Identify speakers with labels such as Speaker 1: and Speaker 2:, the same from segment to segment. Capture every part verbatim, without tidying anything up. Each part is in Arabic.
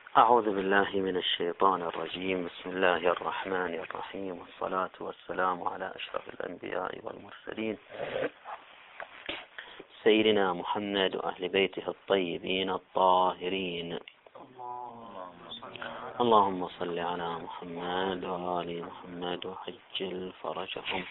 Speaker 1: أعوذ بالله من الشيطان الرجيم. بسم الله الرحمن الرحيم، والصلاة والسلام على أشرف الأنبياء والمرسلين سيدنا محمد وأهل بيته الطيبين الطاهرين. اللهم صل على محمد وآل محمد وعجل فرجهم.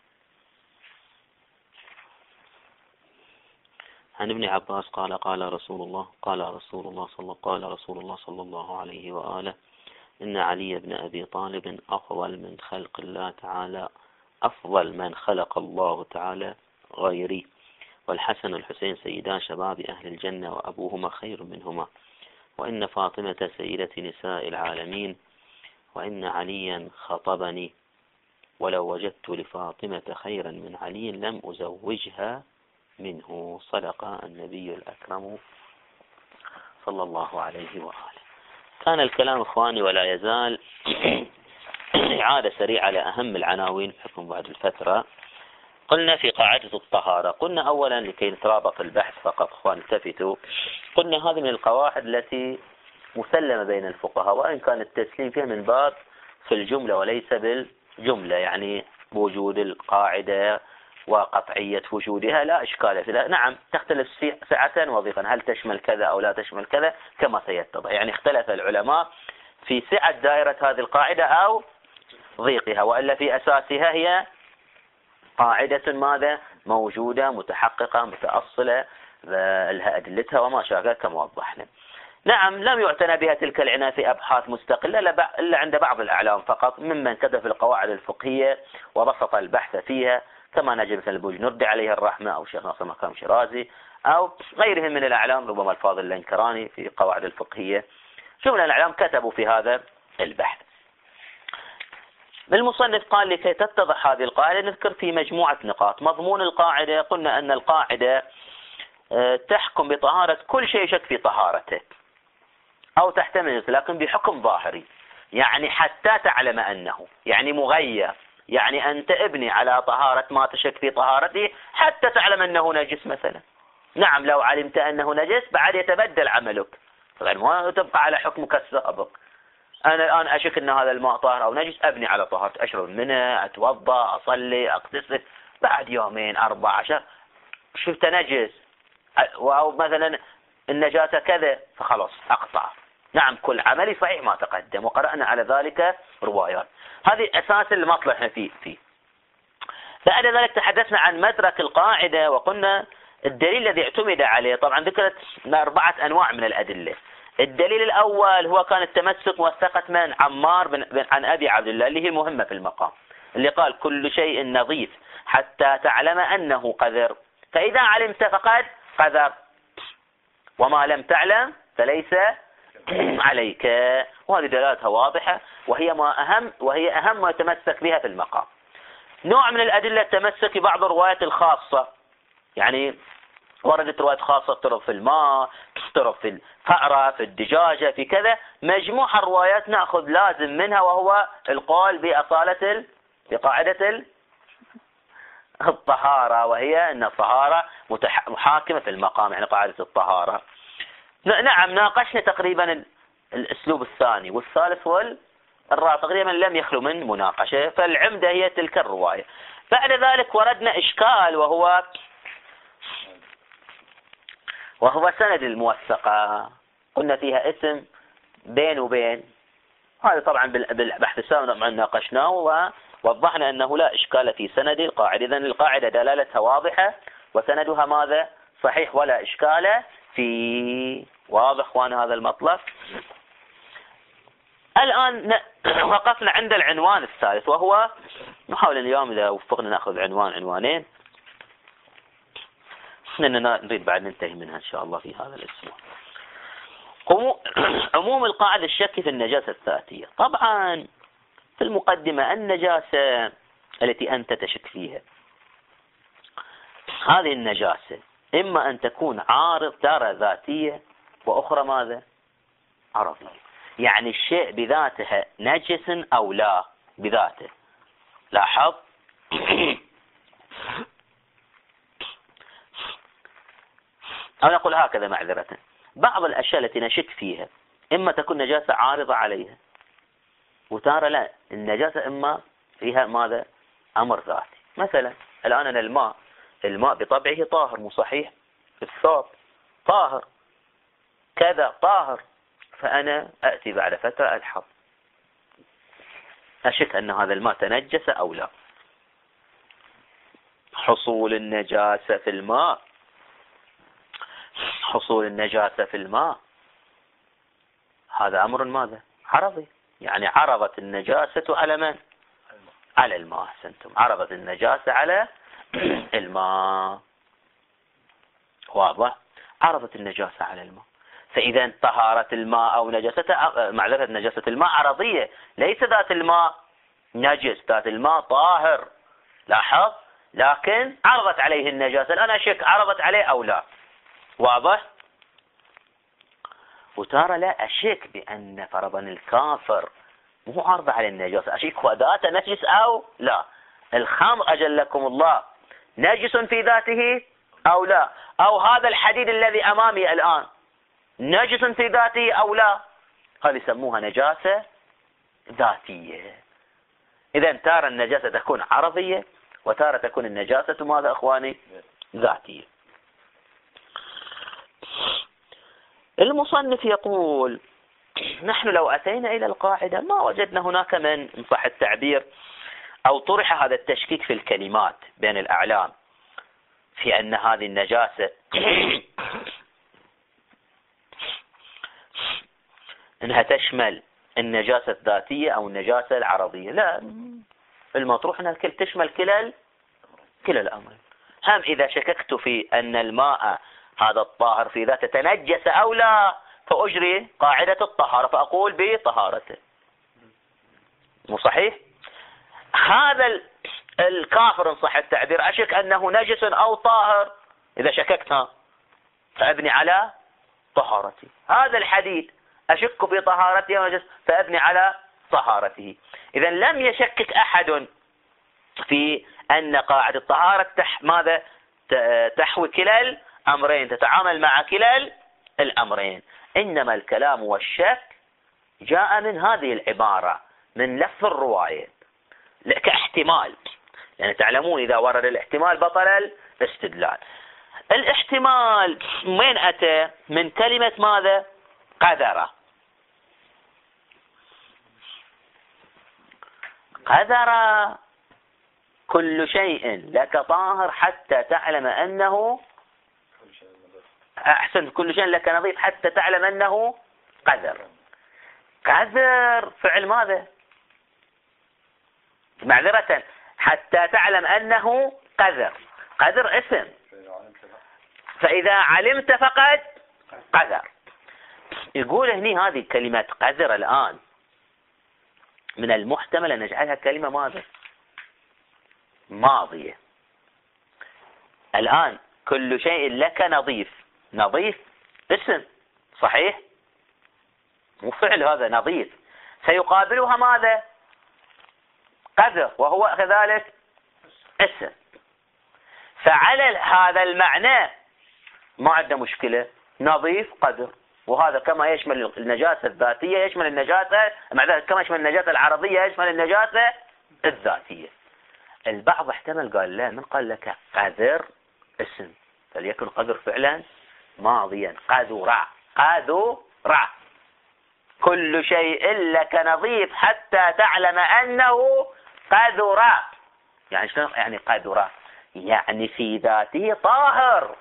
Speaker 1: عن ابن عباس قال قال رسول الله قال رسول الله صلى قال رسول الله صلى الله عليه وآله: إن علي بن أبي طالب أفضل من خلق الله تعالى أفضل من خلق الله تعالى غيري، والحسن والحسين سيدا شباب أهل الجنة وأبوهما خير منهما، وإن فاطمة سيدة نساء العالمين، وإن عليا خطبني، ولو وجدت لفاطمة خيرا من علي لم أزوجها منه. صدق النبي الأكرم صلى الله عليه وآله. كان الكلام إخواني ولا يزال إعادة سريعة على أهم العناوين بحكم بعد الفترة. قلنا في قاعدة الطهارة، قلنا أولا لكي نترابط البحث فقط إخوان التفتوا، قلنا هذه من القواعد التي مسلمة بين الفقهاء، وإن كان التسليم فيها من باب في الجملة وليس بالجملة، يعني بوجود القاعدة وقطعية وجودها لا إشكال فيها. نعم تختلف سعة وضيقا، هل تشمل كذا أو لا تشمل كذا كما سيتضح، يعني اختلف العلماء في سعة دائرة هذه القاعدة أو ضيقها، وإلا في أساسها هي قاعدة ماذا موجودة متحققة متأصلة لها أدلتها وما شابه كما وضحنا. نعم لم يعتنى بها تلك العناية في أبحاث مستقلة إلا عند بعض الأعلام فقط ممن كتب في القواعد الفقهية وبسط البحث فيها، كما نجد مثل البوجنردي عليه الرحمة أو شيخ ناصر مقام شيرازي أو غيرهم من الأعلام، ربما الفاضل اللانكراني في قواعد الفقهية. جملة الأعلام كتبوا في هذا البحث. المصنف قال لكي تتضح هذه القاعدة نذكر في مجموعة نقاط. مضمون القاعدة، قلنا أن القاعدة تحكم بطهارة كل شيء يشك في طهارته أو تحتمل لكن بحكم ظاهري، يعني حتى تعلم أنه، يعني مغير، يعني أنت ابني على طهارة ما تشك في طهارته حتى تعلم أنه نجس مثلا. نعم لو علمت أنه نجس بعد يتبدل عملك، طبعا ما تبقى على حكمك السابق. أنا الآن أشك أن هذا الماء طاهر أو نجس، أبني على طهارته، أشرب منه، أتوضأ، أصلي، أغتسل، بعد يومين أربع عشر شفت نجس أو مثلا النجاسة كذا فخلاص أقطع. نعم كل عملي صحيح ما تقدم، وقرأنا على ذلك روايات. هذه أساس المطلع فيه فيه. بعد ذلك تحدثنا عن مدرك القاعدة، وقلنا الدليل الذي اعتمد عليه، طبعا ذكرت أربعة أنواع من الأدلة. الدليل الأول هو كان التمسك موثقة من عمار بن, بن عن أبي عبد الله اللي هي مهمة في المقام، اللي قال كل شيء نظيف حتى تعلم أنه قذر، فإذا علمت فقد قذر، وما لم تعلم فليس عليك. وهذه دلالتها واضحة، وهي ما أهم وهي أهم ما يتمسك بها في المقام. نوع من الأدلة التمسك ببعض الروايات الخاصة، يعني وردت روايات خاصة ترى في الماء، ترى في الفأرة، في الدجاجة، في كذا، مجموعة الروايات نأخذ لازم منها، وهو القول بأصالة بقاعدة الطهارة، وهي أن الطهارة محاكمة في المقام، يعني قاعدة الطهارة. نعم ناقشنا تقريبا الأسلوب الثاني والثالث والرابع تقريبا لم يخلو من مناقشة، فالعمدة هي تلك الرواية. بعد ذلك وردنا إشكال، وهو وهو سند الموثقة، قلنا فيها اسم بين وبين، هذا طبعا بالبحث السابق ناقشناه ووضحنا أنه لا إشكال في سند القاعدة. إذن القاعدة دلالتها واضحة وسندها ماذا صحيح ولا إشكال في. واضح وانا هذا المطلب. الآن وقفنا عند العنوان الثالث، وهو نحاول اليوم إذا وفقنا نأخذ عنوان عنوانين لأننا نريد بعد ننتهي منها إن شاء الله في هذا الأسبوع. عموم القاعدة الشك في النجاسة الذاتية. طبعا في المقدمة النجاسة التي أنت تشك فيها، هذه النجاسة إما أن تكون عارض دارة ذاتية، وأخرى ماذا عرضية، يعني الشيء بذاتها نجس أو لا بذاته. لاحظ أو نقول هكذا معذرة، بعض الأشياء التي نشك فيها إما تكون نجاسة عارضة عليها، وتارة لا، النجاسة إما فيها ماذا؟ أمر ذاتي. مثلا الآن أنا الماء الماء بطبعه طاهر، مو صحيح؟ الثوب طاهر، كذا طاهر، فأنا أأتي بعد فترة ألحظ أشك أن هذا الماء تنجس أو لا. حصول النجاسة في الماء حصول النجاسة في الماء هذا أمر ماذا؟ عرضي، يعني عرضت النجاسة على من؟ على الماء. أحسنتم، عرضت النجاسة على الماء. واضح؟ عرضت النجاسة على الماء. فإذا طهارة الماء أو نجاسته، معذرة، نجاسة الماء عرضية، ليس ذات الماء نجس، ذات الماء طاهر. لاحظ، لكن عرضت عليه النجاسة. الآن أشك عرضت عليه أو لا. واضح؟ وترى لا أشك بأن فرضا الكافر مو عارض على النجاسة، أشك هو ذاته نجس أو لا. الخمر أجلكم الله نجس في ذاته أو لا، أو هذا الحديد الذي أمامي الآن نجس في ذاته أو لا. هذه يسموها نجاسة ذاتية. إذا تارة النجاسة تكون عرضية، وتارة تكون النجاسة ماذا أخواني؟ ذاتية. المصنف يقول: نحن لو أتينا إلى القاعدة ما وجدنا هناك من، إن صح التعبير، أو طرح هذا التشكيك في الكلمات بين الأعلام في أن هذه النجاسة أنها تشمل النجاسة الذاتية أو النجاسة العرضية. لا، المطروح أنها تشمل كلا كلا الأمرين. هم إذا شككت في أن الماء هذا الطاهر في ذاته تنجس أو لا، فأجري قاعدة الطهارة فأقول بطهارته. مو صحيح؟ هذا الكافر إن صح التعبير أشك أنه نجس أو طاهر، إذا شككتها فأبني على طهارتي. هذا الحديد أشك في طهارته ونجس، فأبني على طهارته. إذا لم يشكك أحد في أن قاعدة الطهارة تح ماذا تحوي كلا الأمرين، تتعامل مع كلا الأمرين. إنما الكلام والشك جاء من هذه العبارة، من لفظ الرواية كاحتمال. يعني تعلمون إذا ورد الاحتمال بطل الاستدلال. الاحتمال من أتى؟ من كلمة ماذا؟ قدر. قدر كل شيء لك طاهر حتى تعلم أنه أحسن، كل شيء لك نظيف حتى تعلم أنه قدر. قدر فعل ماذا؟ معذرة، حتى تعلم أنه قدر. قدر اسم، فإذا علمت فقد قدر. يقول هني هذه كلمة قدر الآن من المحتمل أن نجعلها كلمة ماذا؟ ماضية. الآن كل شيء لك نظيف، نظيف اسم صحيح، مو فعل، هذا نظيف، سيقابلها ماذا؟ قدر، وهو كذلك اسم. فعلى هذا المعنى ما عندنا مشكلة، نظيف قدر. وهذا كما يشمل النجاسة الذاتية يشمل النجاسة، كما يشمل النجاسة العرضية يشمل النجاسة الذاتية. البعض احتمل قال لا، من قال لك قدر اسم، فليكن قدر فعلا ماضيا. قدر قدر كل شيء لك نظيف حتى تعلم أنه قدر. يعني شنو يعني قدر؟ يعني في ذاته طاهر.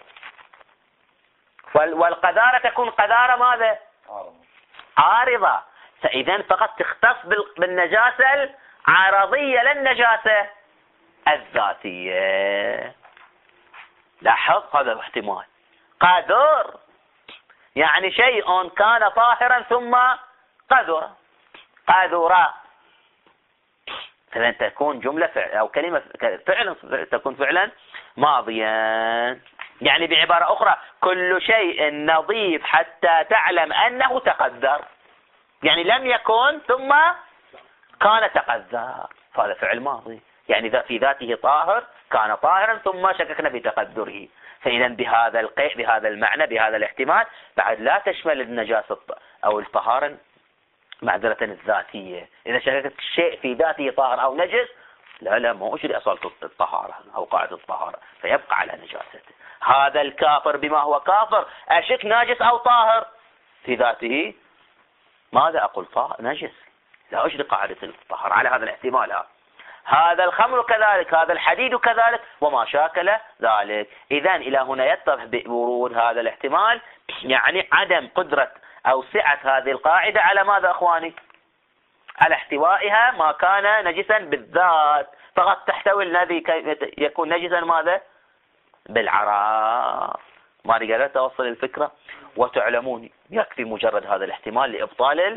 Speaker 1: والقذارة تكون قذارة ماذا؟ عارضة. فإذا فقط تختص بالنجاسة العرضية لا النجاسة الذاتية. لاحظ هذا الاحتمال. قدر يعني شيء كان طاهرا ثم قدر. قدر فإذا تكون جملة فعل أو كلمة فعل تكون فعلا ماضيا. يعني بعبارة أخرى كل شيء نظيف حتى تعلم أنه تقدر، يعني لم يكن ثم كان تقدر، فهذا فعل ماضي. يعني في ذاته طاهر، كان طاهرا ثم شككنا في تقدره. فإذا بهذا القيد، بهذا المعنى، بهذا الاحتمال بعد لا تشمل النجاسة أو الطهارة معذرة الذاتية. إذا شككت الشيء في ذاته طاهر أو نجس، لا لا ما أجري أصالة الطهارة أو قاعدة الطهارة، فيبقى على نجاسته. هذا الكافر بما هو كافر أشك ناجس أو طاهر في ذاته، ماذا أقول؟ طاهر نجس، لا أجري قاعدة الطهارة على هذا الاحتمال. هذا الخمر كذلك، هذا الحديد كذلك، وما شاكل ذلك. إذن إلى هنا يتضح بورود هذا الاحتمال، يعني عدم قدرة أو سعة هذه القاعدة على ماذا أخواني؟ على احتوائها ما كان نجسا بالذات، فقط تحتوي الذي يكون نجسا ماذا؟ بالعراق. ما قدرت توصل الفكرة؟ وتعلمون يكفي مجرد هذا الاحتمال لإبطال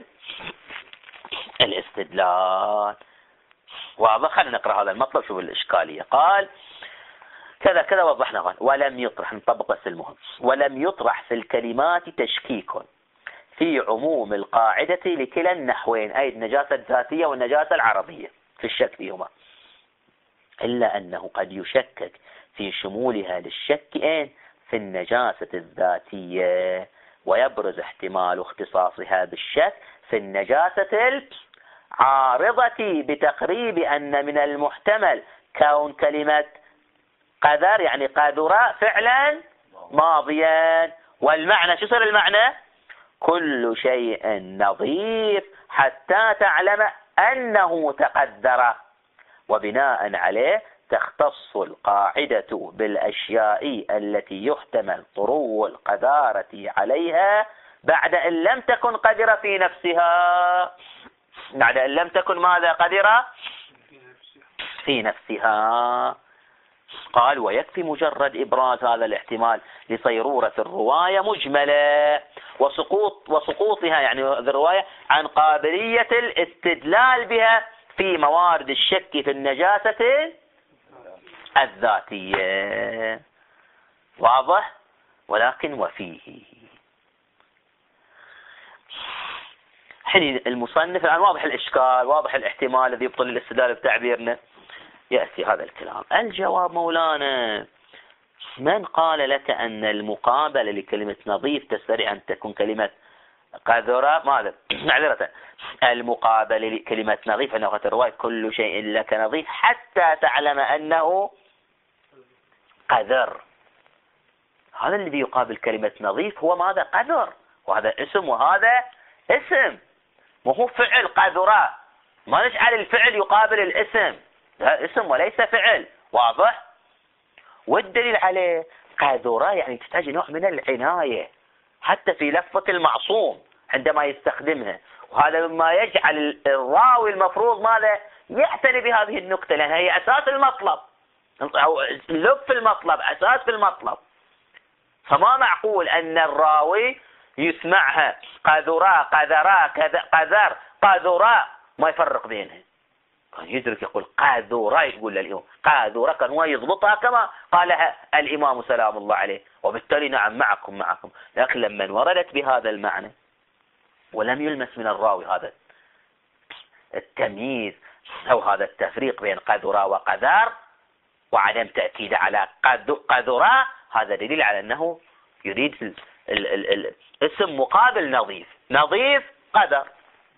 Speaker 1: الاستدلال. واضح؟ خلينا نقرأ هذا المطلب. شوف الإشكالية. قال كذا كذا وضحنا. قال ولم يطرح، نطبق بس المهم، ولم يطرح في الكلمات تشكيك في عموم القاعدة لكلا النحوين، أي النجاسة الذاتية والنجاسة العرضية في الشك فيهما، إلا أنه قد يشكك في شمولها للشك في النجاسة الذاتية، ويبرز احتمال اختصاصها بالشك في النجاسة العارضة بتقريب أن من المحتمل كون كلمة قذر يعني قذر فعلا ماضيا، والمعنى شو صار المعنى؟ كل شيء نظيف حتى تعلم أنه تقدر، وبناء عليه تختص القاعدة بالأشياء التي يحتمل طرو القذارة عليها بعد أن لم تكن قدرة في نفسها، بعد أن لم تكن ماذا قدرة في نفسها. قال ويكفي مجرد إبراز هذا الاحتمال لصيرورة الرواية مجملة وسقوط وسقوطها يعني الرواية عن قابلية الاستدلال بها في موارد الشك في النجاسة الذاتية. واضح؟ ولكن وفيه حين المصنف الآن واضح الإشكال، واضح الاحتمال الذي يبطل الاستدلال بتعبيرنا. يأتي هذا الكلام. الجواب مولانا، من قال لك أن المقابلة لكلمة نظيف تستطيع أن تكون كلمة قذرة؟ ماذا؟ معذرة، المقابلة لكلمة نظيف أنه الرواية كل شيء لك نظيف حتى تعلم أنه قذر. هذا الذي يقابل كلمة نظيف هو ماذا؟ قذر، وهذا اسم وهذا اسم، وهو فعل قذرة. ما نجعل الفعل يقابل الاسم، ده اسم وليس فعل. واضح؟ والدليل عليه قذرة يعني تحتاج نوع من العناية حتى في لفظة المعصوم عندما يستخدمها، وهذا مما يجعل الراوي المفروض ماذا؟ يعتني بهذه النكتة، لأن هي أساس المطلب أو لب في المطلب، أساس في المطلب. فما معقول أن الراوي يسمعها قذرة قذرة قذر قذرة ما يفرق بينها، كان يدرك يقول قاذورة، يقول للإمام قاذورة، كان هو يضبطها كما قالها الإمام سلام الله عليه، وبالتالي نعم معكم معكم. لكن لما وردت بهذا المعنى ولم يلمس من الراوي هذا التمييز أو هذا التفريق بين قاذورة وقذار وعدم تأكيد على قاذورة، هذا دليل على أنه يريد ال ال ال الاسم مقابل نظيف. نظيف قذر،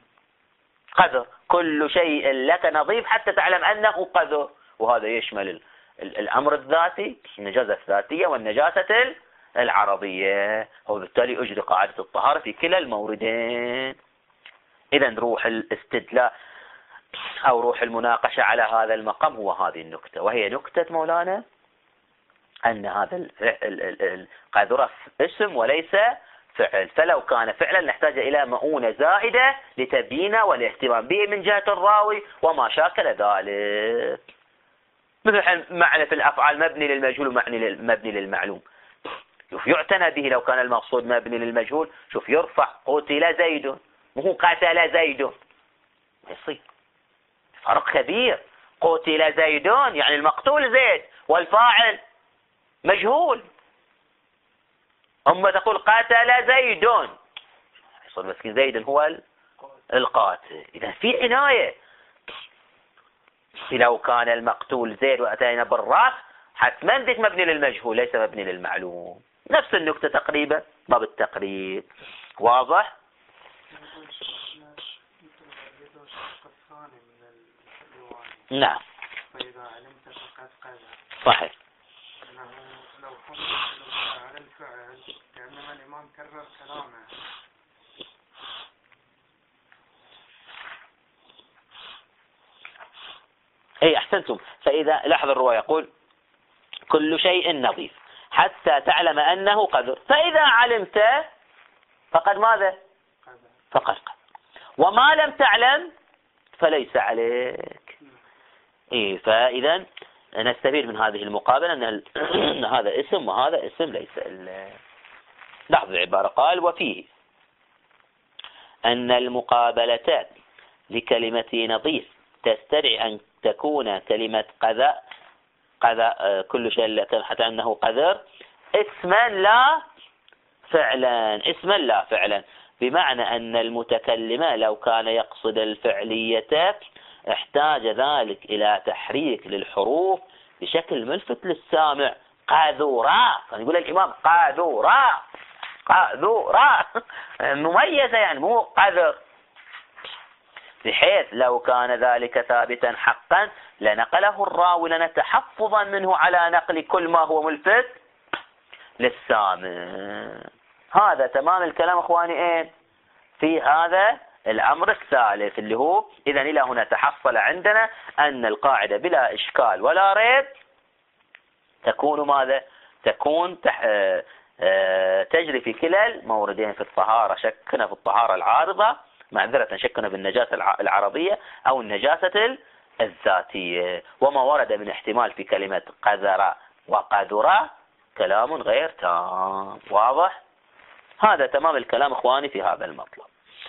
Speaker 1: قذر كل شيء لك نظيف حتى تعلم أنه قذر، وهذا يشمل ال ال الأمر الذاتي، النجاسة الذاتية والنجاسة العرضية، وبالتالي أجري قاعدة الطهارة في كلا الموردين. إذن روح الاستدلاء أو روح المناقشة على هذا المقام هو هذه النكتة، وهي نكتة مولانا أن هذا القذرة اسم وليس فعل، فلو كان فعلا نحتاج إلى مؤونة زائدة لتبيينه والاهتمام به من جهة الراوي وما شاكل ذلك، مثل معنى في الأفعال مبني للمجهول ومبني للمعلوم. شوف يعتنى به لو كان المقصود مبني للمجهول، شوف يرفع قتل زيد وهو قتل زيد، يصير فرق كبير. قتل زيد يعني المقتول زيد والفاعل مجهول، أما تقول قاتل زيد يصير مسكين زيد هو القاتل. إذا في عناية، لو كان المقتول زيد وأتينا بالراس حتما ذيك مبني للمجهول ليس مبني للمعلوم. نفس النكتة تقريبا باب التقريب. واضح؟
Speaker 2: عنده الشق الثاني من الرواية.
Speaker 1: نعم.
Speaker 2: فإذا علمت فقد قذف.
Speaker 1: صحيح.
Speaker 2: أنه لو حمل على الفعل كأنما الإمام كرر كلامه.
Speaker 1: اي احسنتم. فاذا لاحظ الرواية يقول كل شيء نظيف حتى تعلم انه قذر، فاذا علمت فقد ماذا؟ فقد قذر، وما لم تعلم فليس عليك. اي فاذا نستفيد من هذه المقابلة ان هذا اسم وهذا اسم ليس ال... لاحظ العبارة قال وفيه ان المقابلة لكلمة نظيف تستدعي ان تكون كلمة قذى قذى كل شيء حتى أنه قذر اسما لا فعلا، اسما لا فعلا، بمعنى أن المتكلم لو كان يقصد الفعلية احتاج ذلك إلى تحريك للحروف بشكل ملفت للسامع. قاذورا، كان يقول الإمام قاذورا قاذورا مميزة يعني مو قذر، بحيث لو كان ذلك ثابتا حقا لنقله الراوي لنا تحفظا منه على نقل كل ما هو ملفت للسامع. هذا تمام الكلام اخواني ايه في هذا الامر الثالث اللي هو اذا الى هنا تحصل عندنا ان القاعدة بلا اشكال ولا ريب تكون ماذا؟ تكون تح... تجري في كلا الموردين في الطهارة. شكنا في الطهارة العارضة، معذرة شكنا بالنجاسة العرضية أو النجاسة الذاتية، وما ورد من احتمال في كلمة قذر وقذر كلام غير تام. واضح؟ هذا تمام الكلام اخواني في هذا المطلب.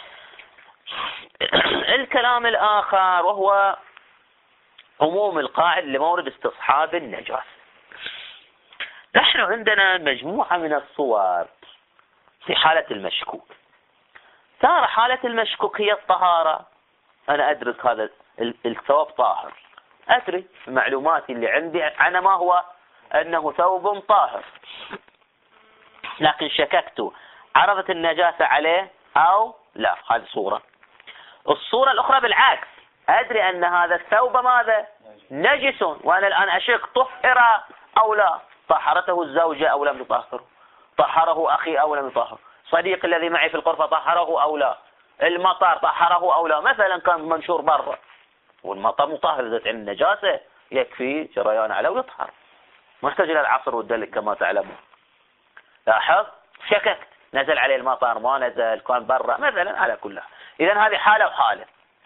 Speaker 1: الكلام الآخر وهو عموم القاعدة لمورد استصحاب النجاسة. نحن عندنا مجموعة من الصور في حالة المشكوك. ترى حالة المشكوك هي الطهارة، أنا أدرك هذا الثوب طاهر، أدري معلوماتي اللي عندي عنه ما هو أنه ثوب طاهر، لكن شككت عرضت النجاسة عليه أو لا. هذه صورة. الصورة الأخرى بالعكس، أدري أن هذا الثوب ماذا؟ نجس، وأنا الآن أشك طهر أو لا، طهرته الزوجة أو لم يطهره، طهره أخي أو لم يطهره، صديقي الذي معي في الغرفة طهره أو لا، المطر طهره أو لا. مثلا كان منشور برا والمطر مطهر إذا عند النجاسة يكفي جريان عليه ويطهر، محتاج إلى العصر والدلك كما تعلمون. لاحظ شككت نزل عليه المطر ما نزل كان برا مثلا، على كل حال. إذن هذه حالة وحالة.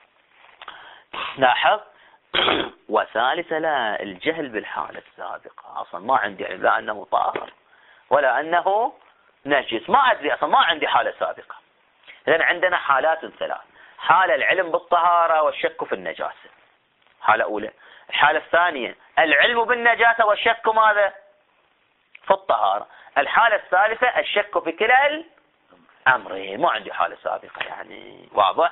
Speaker 1: لاحظ. وثالثة لا، الجهل بالحالة السابقة، أصلا ما عندي علم لا أنه طاهر ولا أنه نجس، ما أدري أصلا، ما عندي حالة سابقة. إذن عندنا حالات ثلاث: حالة العلم بالطهارة والشك في النجاسة، حالة أولى. الحالة الثانية العلم بالنجاسة والشك ماذا؟ في الطهارة. الحالة الثالثة الشك في كلا الأمرين، ما عندي حالة سابقة يعني. واضح؟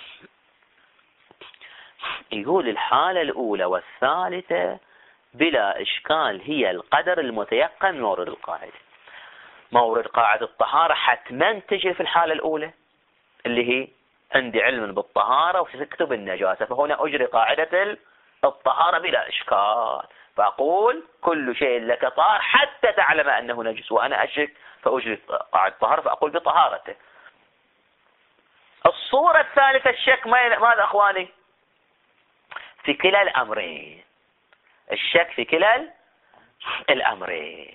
Speaker 1: يقول الحالة الأولى والثالثة بلا إشكال هي القدر المتيقن من مورد القاعدة. مورد قاعدة الطهارة حتما تجري في الحالة الأولى اللي هي عندي علم بالطهارة وشكت بالنجاسة، فهنا أجري قاعدة الطهارة بلا إشكال، فأقول كل شيء لك طاهر حتى تعلم أنه نجس، وأنا أشك فأجري قاعدة الطهارة فأقول بطهارته. الصورة الثالثة الشك ماذا أخواني؟ في كلا الأمرين، الشك في كلا الأمرين،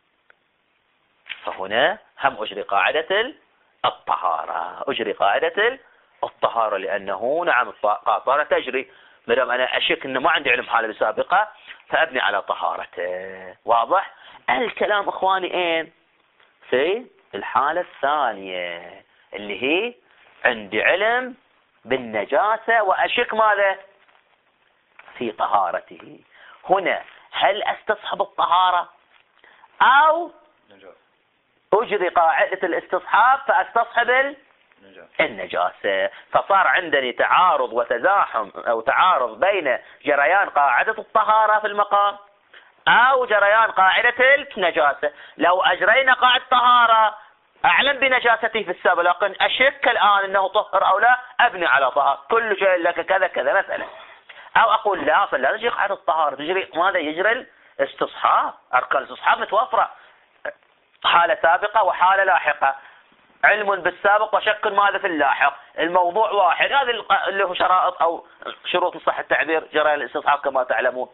Speaker 1: فهنا هم أجري قاعدة الطهارة، أجري قاعدة الطهارة لأنه نعم الطهارة تجري، مدام أنا أشك أنه ما عندي علم حالة سابقة فأبني على طهارته. واضح؟ الكلام أخواني إيه؟ في الحالة الثانية اللي هي عندي علم بالنجاسة وأشك ماذا؟ في طهارته. هنا هل أستصحب الطهارة أو أجري قاعدة الاستصحاب فأستصحب النجاسة؟ فصار عندني تعارض وتزاحم أو تعارض بين جريان قاعدة الطهارة في المقام أو جريان قاعدة النجاسة. لو أجرينا قاعدة الطهارة
Speaker 3: أعلم بنجاسته في السابق لكن أشك الآن أنه طهر أو لا، أبني على طهر كل شيء لك كذا كذا مثلا. أو أقول لا، فلا تجري قاعدة الطهارة، تجري ماذا؟ يجري الاستصحاب، أركان الاستصحاب متوفرة، حالة سابقة وحالة لاحقة، علم بالسابق وشك ماذا في اللاحق، الموضوع واحد. هذا اللي هو شرائط أو شروط صح التعبير جرى الاستصحاب كما تعلمون.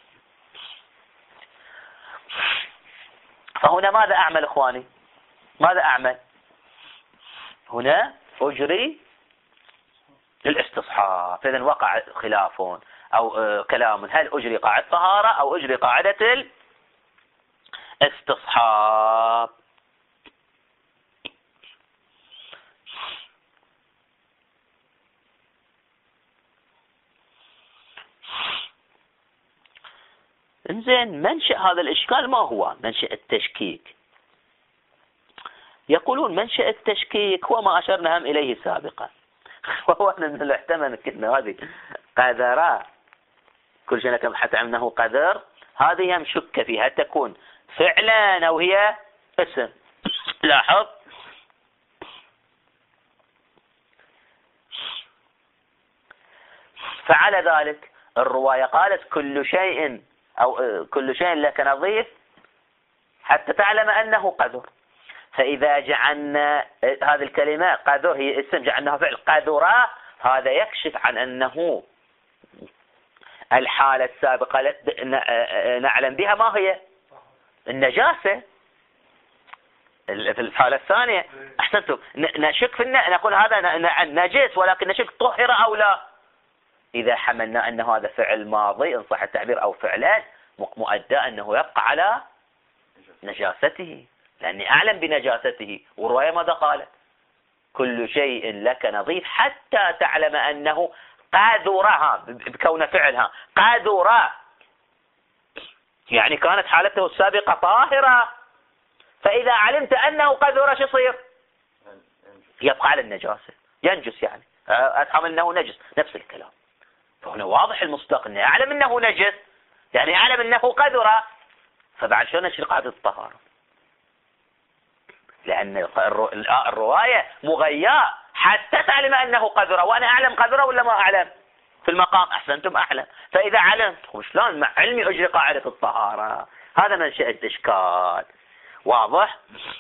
Speaker 3: فهنا ماذا أعمل إخواني؟ ماذا أعمل؟ هنا أجري الاستصحاب. فإذا وقع خلاف أو آه كلام، هل أجري قاعدة طهارة أو أجري قاعدة الاستصحاب؟ إنزين، منشأ هذا الإشكال ما هو؟ منشأ التشكيك. يقولون منشأ التشكيك هو ما أشرنا هم إليه سابقا، وهو أن من الاحتمال كنا هذه قذراء، كل شيء كما حتى أنه قذر، هذه هم شك فيها تكون فعلا أو هي اسم. لاحظ، فعلى ذلك الرواية قالت كل شيء أو كل شيء لك نظيف حتى تعلم أنه قذر. فإذا جعلنا هذه الكلمة قذر هي اسم، جعلناها فعل قذرة، هذا يكشف عن أنه الحالة السابقة نعلم بها ما هي؟ النجاسة. في الحالة الثانية أحسنتم، نشك في الن... نقول هذا نجس، ولكن نشك طهر أو لا. إذا حملنا أن هذا فعل ماضي إن صح التعبير أو فعلان، مؤدى أنه يبقى على نجاسته، لأني أعلم بنجاسته. والرواية ماذا قالت؟ كل شيء لك نظيف حتى تعلم أنه قاذورها، بكون فعلها قاذورة، يعني كانت حالته السابقة طاهرة. فإذا علمت أنه قاذورة شو يصير؟ يبقى على النجاسة، ينجس، يعني أفهم أنه نجس، نفس الكلام. فهنا واضح المصداق، أني أعلم أنه نجس، يعني أعلم أنه قاذورة، فبعد شو نشري قاعدة الطهارة؟ لأن الرواية مغياء حتى تعلم أنه قذرة، وأنا أعلم قذرة ولا ما أعلم؟ في المقام أحسنتم أعلم. فإذا علمت شلون مع علمي أجري قاعدة الطهارة؟ هذا منشأ الإشكال. واضح؟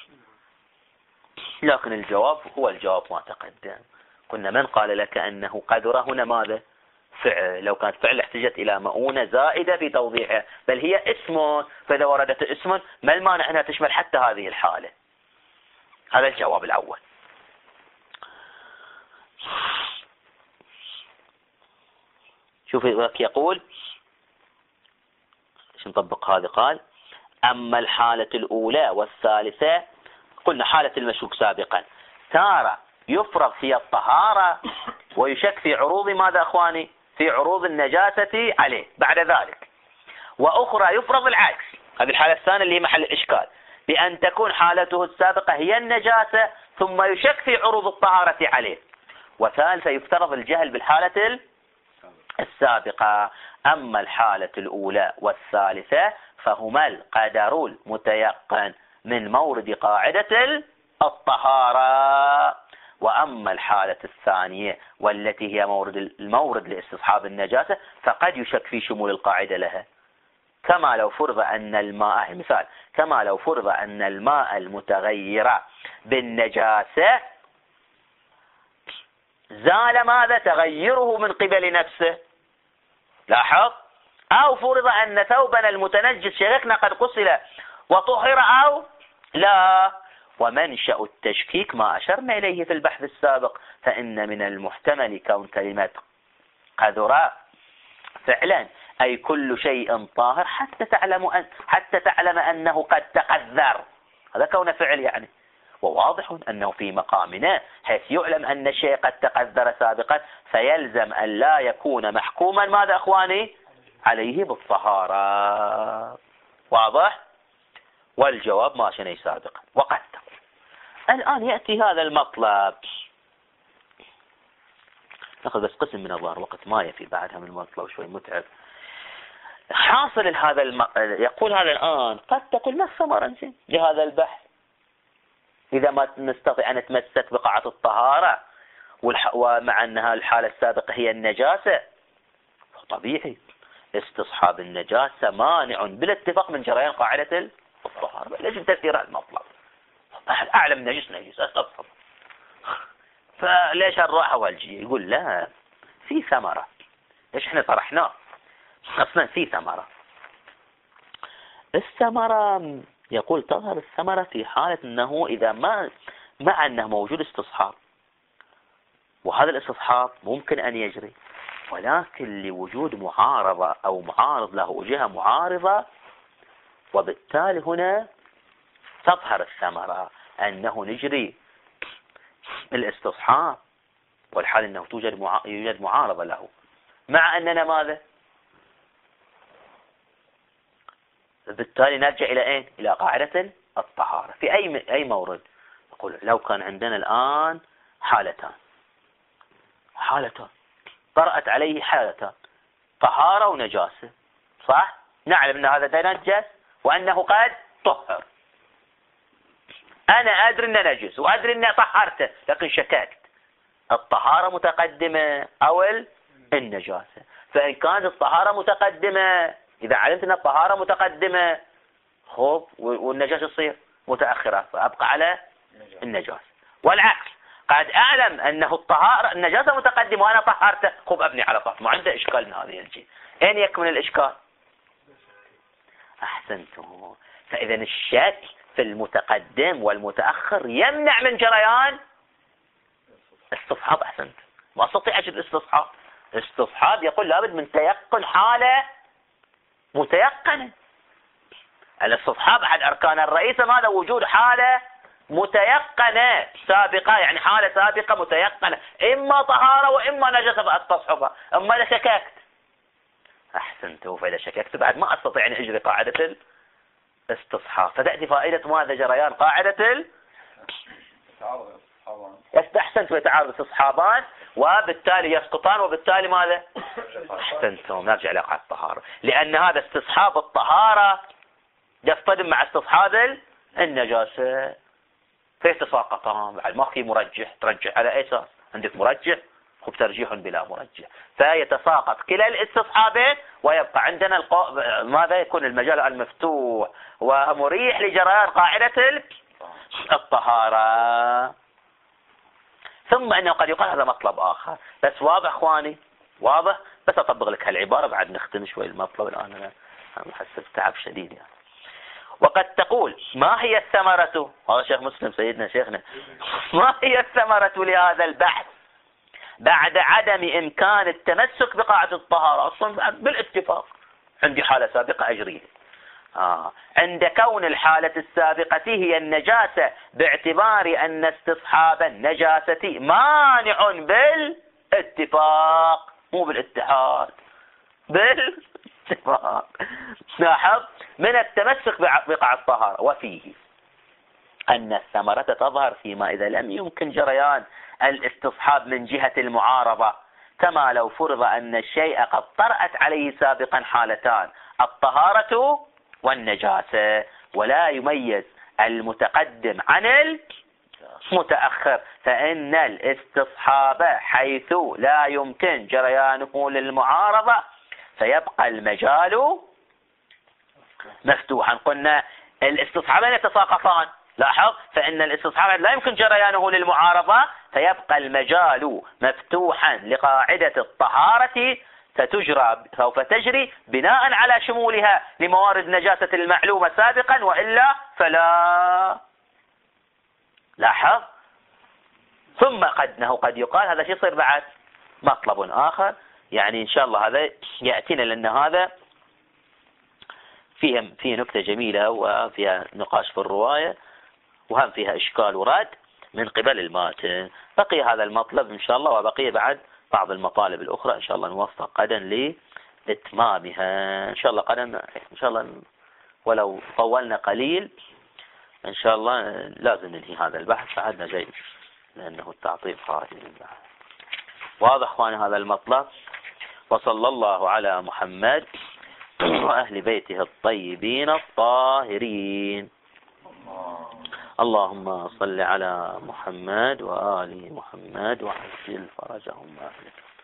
Speaker 3: لكن الجواب هو الجواب ما تقدم. قلنا من قال لك أنه قذرة هنا ماذا؟ فعل. لو كانت فعل احتجت إلى مؤونة زائدة في توضيحها، بل هي اسم، فإذا وردت اسم ما المانع أنها تشمل حتى هذه الحالة؟ هذا الجواب الأول. شوف يقول ايش نطبق هذا. قال أما الحالة الأولى والثالثة، قلنا حالة المشكوك سابقا تارة يفرض في الطهارة ويشك في عروض ماذا أخواني؟ في عروض النجاسة عليه بعد ذلك، وأخرى يفرض العكس. هذه الحالة الثانية اللي هي محل الإشكال، بأن تكون حالته السابقة هي النجاسة ثم يشك في عروض الطهارة عليه. وثالثة يفترض الجهل بالحالة السابقة. أما الحالة الأولى والثالثة فهما القدر المتيقن من مورد قاعدة الطهارة. وأما الحالة الثانية والتي هي مورد المورد لاستصحاب النجاسة فقد يشك في شمول القاعدة لها، كما لو فرض أن الماء، مثال، كما لو فرض أن الماء المتغير بالنجاسة زال ماذا؟ تغيره من قبل نفسه. لاحظ، أو فرض أن ثوبنا المتنجس شركنا قد غسل وطهر أو لا. ومنشأ التشكيك ما أشرنا إليه في البحث السابق، فإن من المحتمل كون كلمة قذر فعلا أي كل شيء طاهر حتى تعلم أن حتى تعلم أنه قد تقذر، هذا كون فعل يعني. وواضح أنه في مقامنا حيث يعلم أن الشيء قد تقذر سابقا، فيلزم أن لا يكون محكوما ماذا أخواني؟ عليه بالطهارة. واضح؟ والجواب ما شني سابقا. وقد تقول الآن يأتي هذا المطلب، نأخذ بس قسم من الظاهر، وقت ما يفي بعدها من المطلب شوي متعب. حاصل هذا الم... يقول هذا الآن قد تقول ما الثمرة لهذا البحث؟ إذا ما نستطيع أن نتمسك بقاعة الطهارة ومع أنها الحالة السابقة هي النجاسة، طبيعي استصحاب النجاسة مانع بالاتفاق من جريان قاعدة الطهارة. ليش تأثير المطلب؟ أعلم نجس نجس أستصحب، فليش الراحة والجي؟ يقول لا، في ثمرة. ليش احنا طرحناه؟ أصلا في ثمرة. الثمرة يقول تظهر الثمرة في حالة أنه إذا ما مع أنه موجود استصحاب، وهذا الاستصحاب ممكن أن يجري، ولكن لوجود معارضة أو معارض له جهة معارضة، وبالتالي هنا تظهر الثمرة أنه نجري الاستصحاب، والحال أنه توجد مع... يوجد معارضة له، مع أننا ماذا؟ بالتالي نرجع إلى أين؟ إلى قاعدة الطهارة في أي أي مورد. نقول لو كان عندنا الآن حالتان حالتان طرأت عليه حالتان، طهارة ونجاسة، صح؟ نعلم أن هذا تنجس وأنه قد طهر. أنا أدري أنه نجس وأدري أنه طهرته، لكن شككت الطهارة متقدمة أو النجاسة. فإن كانت الطهارة متقدمة، إذا علمت أن الطهارة متقدمة خب والنجاسة تصير متأخرة، فأبقى على النجاسة. والعكس، قد أعلم أنه الطهارة النجاسة متقدمة وأنا طهرته، خب أبني على طهر. ما عنده إشكال من هذه الجهة. أين يكمن الإشكال؟ أحسنتم. فإذا الشك في المتقدم والمتأخر يمنع من جريان استصحاب. أحسنت. ما أستطيع أجد استصحاب. استصحاب يقول لابد من تيقن حالة متيقنة. الاستصحاب أحد أركان الرئيسة ماذا؟ وجود حالة متيقنة سابقة، يعني حالة سابقة متيقنة، إما طهارة وإما نجاسة فأستصحبها. أما إذا شككت، أحسنتوا، فإذا شككت بعد ما أستطيع أن أجري قاعدة الاستصحاب. فتأتي فائدة ماذا؟ جريان قاعدة ال يستحسن ويتعارض استصحابان، وبالتالي يسقطان، وبالتالي ماذا؟ أحسنتم، نرجع إلى قاعدة الطهارة، لأن هذا استصحاب الطهارة يصطدم مع استصحاب النجاسة فيتساقطان. بعد ما في مرجح، ترجح على أي أساس؟ عندك مرجح، خب ترجيح بلا مرجح، فيتساقط كلا الاستصحابين، ويبقى عندنا القو... ماذا؟ يكون المجال المفتوح ومريح لجريان قاعدة الطهارة. ثم أنه قد يقال هذا مطلب آخر، بس واضح أخواني؟ واضح؟ بس أطبق لك هالعبارة بعد نختم شوي المطلب الآن. أنا أحس تعب شديد يعني. وقد تقول ما هي الثمرة؟ هذا شيخ مسلم سيدنا شيخنا، ما هي الثمرة لهذا البحث بعد عدم إمكان التمسك بقاعدة الطهارة؟ أصلا بالاتفاق عندي حالة سابقة أجريه. آه. عند كون الحالة السابقة هي النجاسة، باعتبار أن استصحاب النجاسة مانع بالاتفاق، مو بالاتحاد، بالاتفاق. لاحظ، من التمسك بقاعدة الطهارة. وفيه أن الثمرة تظهر فيما إذا لم يمكن جريان الاستصحاب من جهة المعارضة، كما لو فرض أن الشيء قد طرأت عليه سابقا حالتان، الطهارة والنجاسة، ولا يميز المتقدم عن المتأخر، فإن الاستصحاب حيث لا يمكن جريانه للمعارضة فيبقى المجال مفتوحا. قلنا الاستصحابين يتساقطان، لاحظ، فإن الاستصحاب لا يمكن جريانه للمعارضة فيبقى المجال مفتوحا لقاعدة الطهارة، فتجرى سوف تجري بناء على شمولها لموارد نجاسة المعلومة سابقا، وإلا فلا. لاحظ. ثم قد انه قد يقال هذا شيء يصير بعد مطلب آخر، يعني إن شاء الله هذا يأتينا، لأن هذا فيه فيه نكتة جميلة وفيها نقاش في الرواية، وهم فيها إشكال ورد من قبل الماتن. بقي هذا المطلب إن شاء الله، وبقي بعد بعض المطالب الأخرى إن شاء الله نوفق غدا لإتمامها إن شاء الله. غدا إن شاء الله ولو طولنا قليل إن شاء الله لازم ننهي هذا البحث بعدنا جيد، لأنه التعطيل قادم البحث. واضح أخواني هذا المطلب؟ وصلى الله على محمد وأهل بيته الطيبين الطاهرين.
Speaker 1: اللهم صل على محمد وآل محمد وعجل فرجهم وأهلك.